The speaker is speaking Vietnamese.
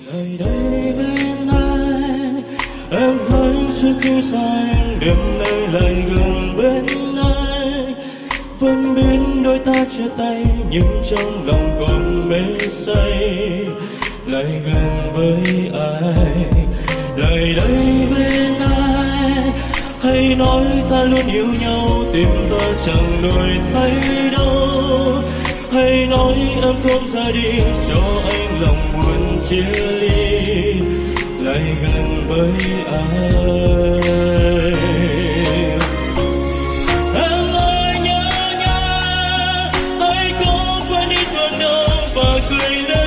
Ngày đây bên anh, em thấy trước khi xa anh đêm nay lại gần bên anh. Vẫn biết đôi ta chia tay nhưng trong lòng còn mê say. Lại gần với ai, lại đây bên anh. Hãy nói ta luôn yêu nhau, tim ta chẳng đổi thay đâu. Hãy nói em không ra đi cho anh lòng buồn chia ly. Lại gần với ai. Em ơi nhớ nhớ, hãy có quên đi thương đau và cười lên.